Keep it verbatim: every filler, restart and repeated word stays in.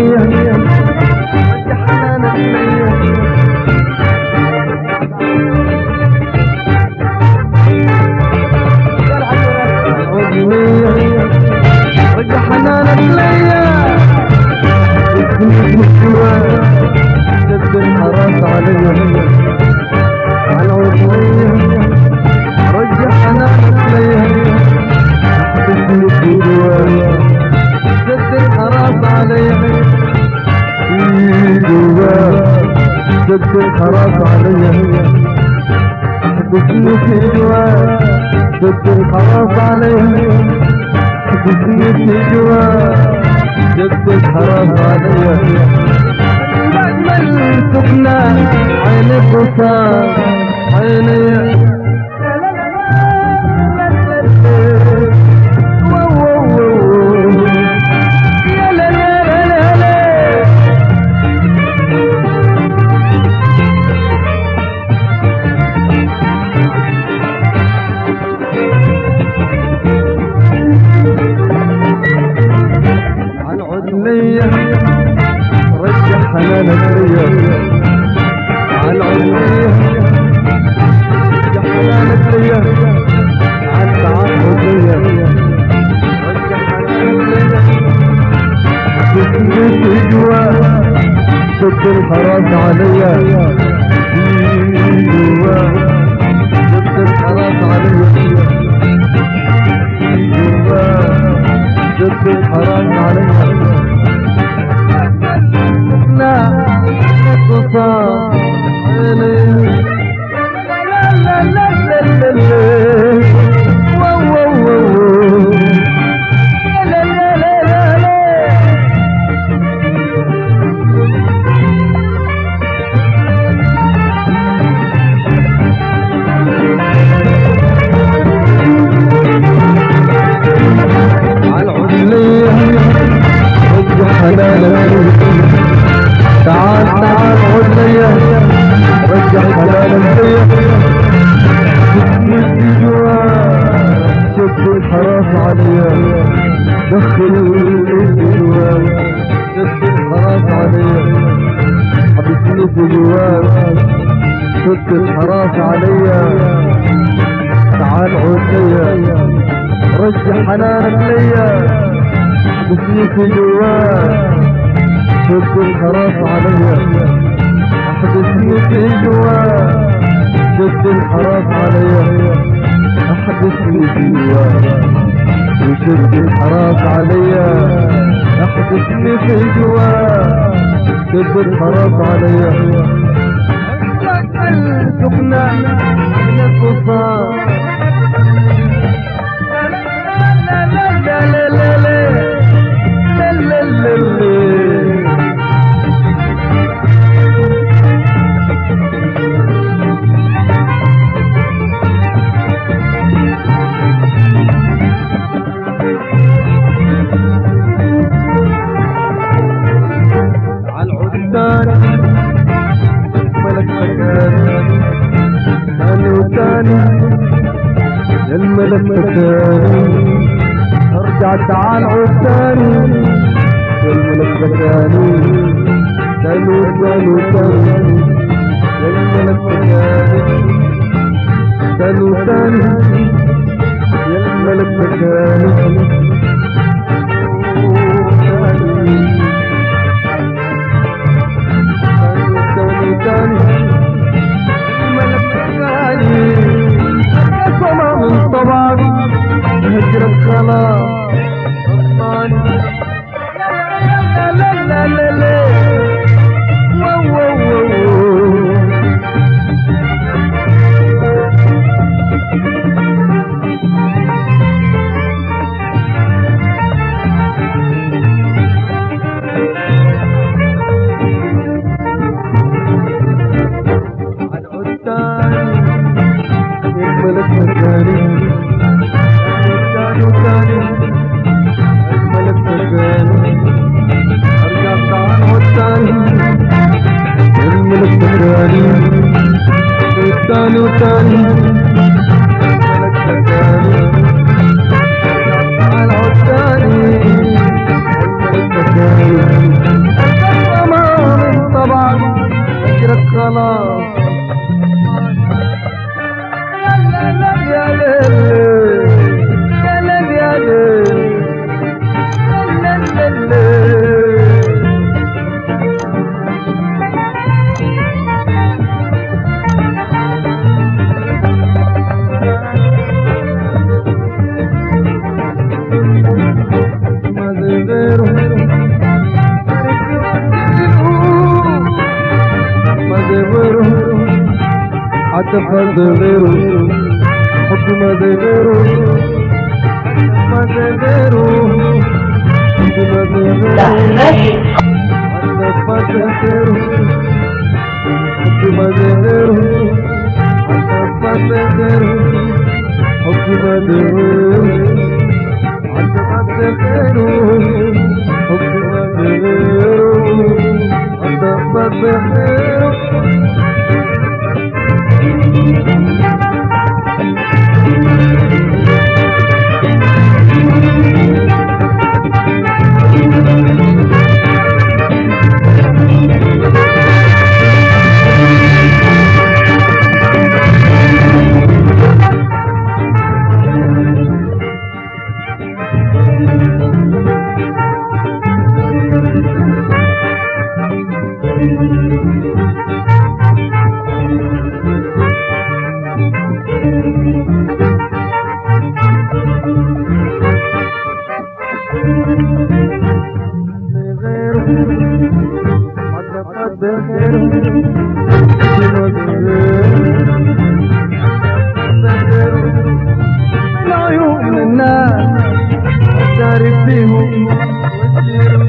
عدلية رجع حنانك ليا عدلية رجع حنانك ليا اسمك مستوى جد الحراس عليا عالعدلية رجع حنانك ليا اسمك مستوى جد الحراس عليا جد الحراس عليا حبسني في جواه جد الحراس عليا حبسني في جواه جد الحراس عليا مجمل سكنة عيني قصار عيني رجع حنانك ليا عالعدلية رجع حنانك ليا عالتعهدية رجع حنانك ليا حبسني في جواه شد الحراس عليا في جواه شد الحراس عليا في جواه شد الحراس عليا لا قصار عيني لا لا لا لا لا لا واو واو واو لا لا لا لا لا عالعدلية رجع حنانك تعال تعال عدلية رجع حنانك ليا جسمك جواه شد الحراس عليا دخل جواه شد الحراس عليا حبسني في جواه شد الحراس عليا تعال عدلية رجع حنانك ليا حبسني في جواه شد الحراس عليا احبسني في جواه شد الحراس عليا احبسني في جواه وشد الحراس عليا احبسني في جواه شد الحراس عليا سكنة من القصار لا لا لا لا لا لا لا لا لا الملك مكاني ارجع تعال عود تاني الملك مكاني تاني تاني تاني الملك مكاني تاني تاني الملك مكاني تاني تاني الملك مكاني من طبعك هجرك خلاص لا لا لا لا لا واو واو واو حد غيره حب ما ده غيره ما ده غيره حب ما ده غيره ما ده غيره حب ما ده غيره ما ده غيره حب ما ده غيره ما ده غيره حب ما ده غيره ما ده غيره العيون الناس تعرف بيهم